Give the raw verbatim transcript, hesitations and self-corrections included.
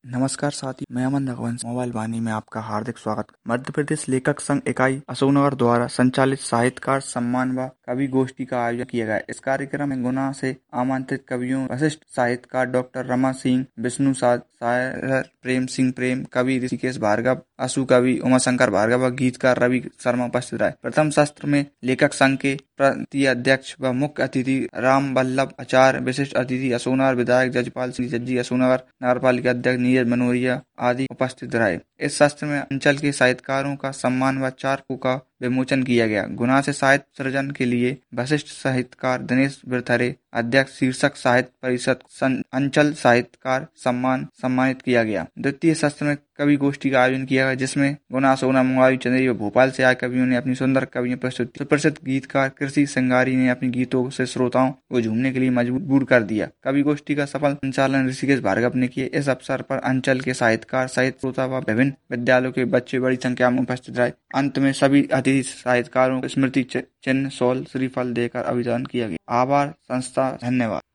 नमस्कार साथी, मैं अमन रघुवंश मोबाइल वाणी में आपका हार्दिक स्वागत। मध्य प्रदेश लेखक संघ इकाई अशोकनगर द्वारा संचालित साहित्यकार सम्मान व कवि गोष्ठी का आयोजन किया गया। इस कार्यक्रम में गुना से आमंत्रित कवियों वरिष्ठ साहित्यकार डॉक्टर रमा सिंह, विष्णु साध, शायर प्रेम सिंह प्रेम, कवि ऋषिकेश भार्गव, आशु कवि उमाशंकर भार्गव व गीतकार रवि शर्मा उपस्थित रहे। प्रथम सत्र में लेखक संघ के प्रति अध्यक्ष व मुख्य अतिथि राम वल्लभ आचार्य, विशिष्ट अतिथि अशोकनगर विधायक जजपाल सिंह जज्जी, अशोकनगर नगर पालिका अध्यक्ष नीरज मनोरिया आदि उपस्थित रहे। इस सत्र में अंचल के साहित्यकारों का सम्मान व चारकों का विमोचन किया गया। गुना से साहित्य सृजन के लिए वरिष्ठ साहित्यकार दिनेश बिरथरे, अध्यक्ष शीर्षक साहित्य परिषद अंचल साहित्यकार सम्मान सम्मानित किया गया। द्वितीय सत्र में कवि गोष्ठी का आयोजन किया गया, जिसमें गुना, सोना, मुंगाई, चंदेरी व भोपाल से आए कवियों ने अपनी सुंदर कवियां प्रस्तुत की। सुप्रसिद्ध गीतकार कृषि सिंगारी ने अपने गीतों से श्रोताओं को झूमने के लिए मजबूर कर दिया। कवि गोष्ठी का सफल संचालन ऋषिकेश भार्गव ने किया। इस अवसर पर अंचल के साहित्यकार, साहित्य श्रोता व विभिन्न विद्यालयों के बच्चे बड़ी संख्या में उपस्थित रहे। अंत में सभी अतिथि साहित्यकारों को स्मृति चिन्ह, शॉल, श्रीफल देकर अभिवादन किया गया। आभार संस्था, धन्यवाद।